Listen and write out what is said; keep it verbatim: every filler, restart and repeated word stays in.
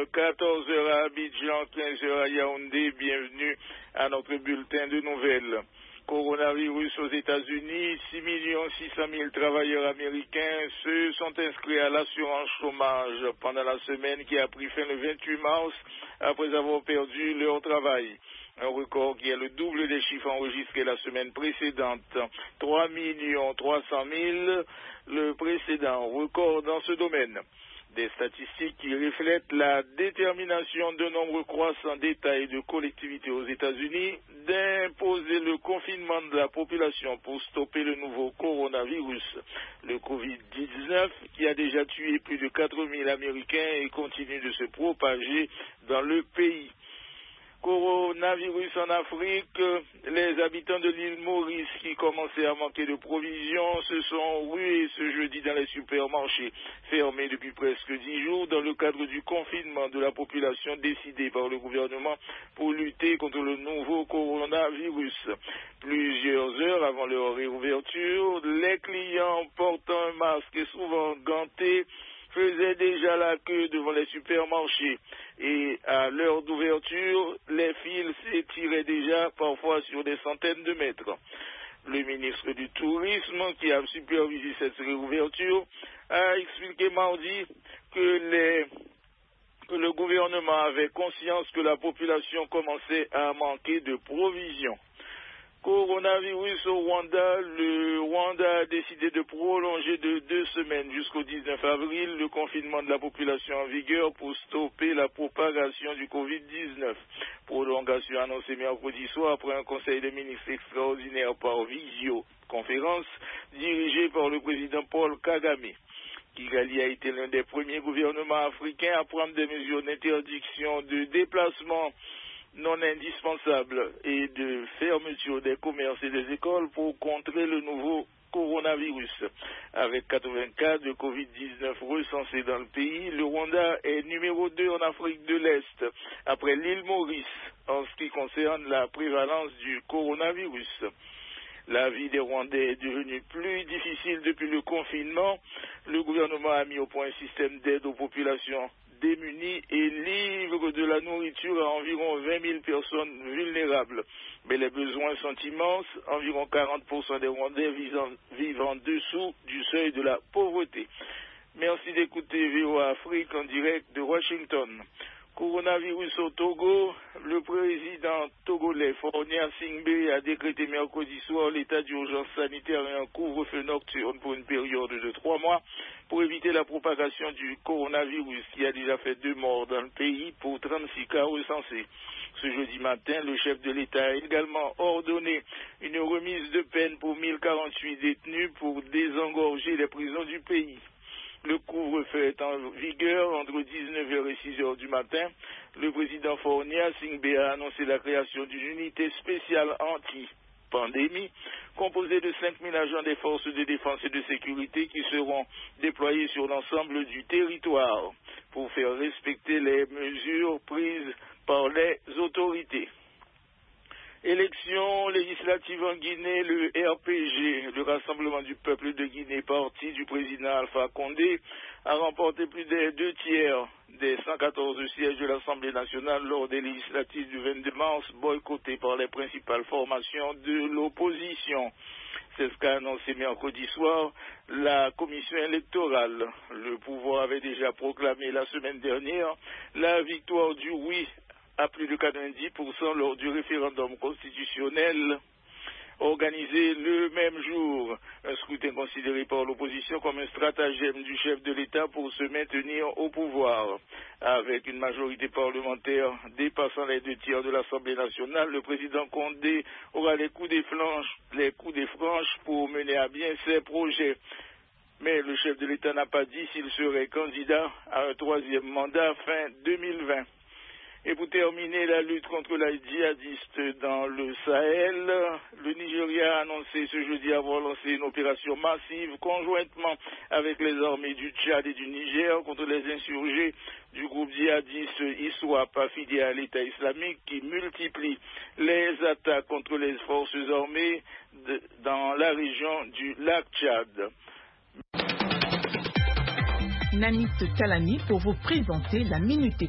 quatorze heures à Abidjan, quinze heures à Yaoundé. Bienvenue à notre bulletin de nouvelles. Coronavirus aux États-Unis, six millions six cent mille travailleurs américains se sont inscrits à l'assurance chômage pendant la semaine qui a pris fin le vingt-huit mars après avoir perdu leur travail. Un record qui est le double des chiffres enregistrés la semaine précédente. trois millions trois cent mille, le précédent record dans ce domaine. Des statistiques qui reflètent la détermination de nombreux croissants d'États et de collectivités aux États-Unis d'imposer le confinement de la population pour stopper le nouveau coronavirus, le covid dix-neuf, qui a déjà tué plus de quatre mille Américains et continue de se propager dans le pays. Coronavirus en Afrique, les habitants de l'île Maurice qui commençaient à manquer de provisions se sont rués ce jeudi dans les supermarchés, fermés depuis presque dix jours dans le cadre du confinement de la population décidé par le gouvernement pour lutter contre le nouveau coronavirus. Plusieurs heures avant leur réouverture, les clients portant un masque et souvent gantés faisaient déjà la queue devant les supermarchés et à l'heure d'ouverture, les fils s'étiraient déjà parfois sur des centaines de mètres. Le ministre du Tourisme, qui a supervisé cette réouverture, a expliqué mardi que, les, que le gouvernement avait conscience que la population commençait à manquer de provisions. Coronavirus au Rwanda, le Rwanda a décidé de prolonger de deux semaines jusqu'au dix-neuf avril le confinement de la population en vigueur pour stopper la propagation du covid dix-neuf. Prolongation annoncée mercredi soir après un conseil des ministres extraordinaire par visioconférence dirigé par le président Paul Kagame. Kigali a été l'un des premiers gouvernements africains à prendre des mesures d'interdiction de déplacement non indispensable et de fermeture des commerces et des écoles pour contrer le nouveau coronavirus. Avec quatre-vingts cas de covid dix-neuf recensés dans le pays, le Rwanda est numéro deux en Afrique de l'Est, après l'île Maurice, en ce qui concerne la prévalence du coronavirus. La vie des Rwandais est devenue plus difficile depuis le confinement. Le gouvernement a mis au point un système d'aide aux populations démunies et livre de la nourriture à environ vingt mille personnes vulnérables. Mais les besoins sont immenses. Environ quarante pour cent des Rwandais vivent en dessous du seuil de la pauvreté. Merci d'écouter V O A Afrique en direct de Washington. Coronavirus au Togo, le président togolais Fornia Singbe a décrété mercredi soir l'état d'urgence sanitaire et un couvre-feu nocturne pour une période de trois mois pour éviter la propagation du coronavirus qui a déjà fait deux morts dans le pays pour trente-six cas recensés. Ce jeudi matin, le chef de l'État a également ordonné une remise de peine pour mille quarante-huit détenus pour désengorger les prisons du pays. Le couvre-feu est en vigueur entre dix-neuf heures et six heures du matin. Le président Fornia Singbe a annoncé la création d'une unité spéciale anti-pandémie composée de cinq mille agents des forces de défense et de sécurité qui seront déployés sur l'ensemble du territoire pour faire respecter les mesures prises par les autorités. Élections législatives en Guinée, le R P G, le Rassemblement du peuple de Guinée, parti du président Alpha Condé, a remporté plus des deux tiers des cent quatorze sièges de l'Assemblée nationale lors des législatives du vingt-deux mars, boycottées par les principales formations de l'opposition. C'est ce qu'a annoncé mercredi soir la commission électorale. Le pouvoir avait déjà proclamé la semaine dernière la victoire du oui à plus de quatre-vingt-dix pour cent lors du référendum constitutionnel organisé le même jour. Un scrutin considéré par l'opposition comme un stratagème du chef de l'État pour se maintenir au pouvoir. Avec une majorité parlementaire dépassant les deux tiers de l'Assemblée nationale, le président Condé aura les coups des franches, les coups des franches pour mener à bien ses projets. Mais le chef de l'État n'a pas dit s'il serait candidat à un troisième mandat fin deux mille vingt. Et pour terminer, la lutte contre la djihadiste dans le Sahel, le Nigeria a annoncé ce jeudi avoir lancé une opération massive conjointement avec les armées du Tchad et du Niger contre les insurgés du groupe djihadiste ISWAP affilié à l'État islamique qui multiplie les attaques contre les forces armées de, dans la région du lac Tchad. Nanit Kalami pour vous présenter la Minute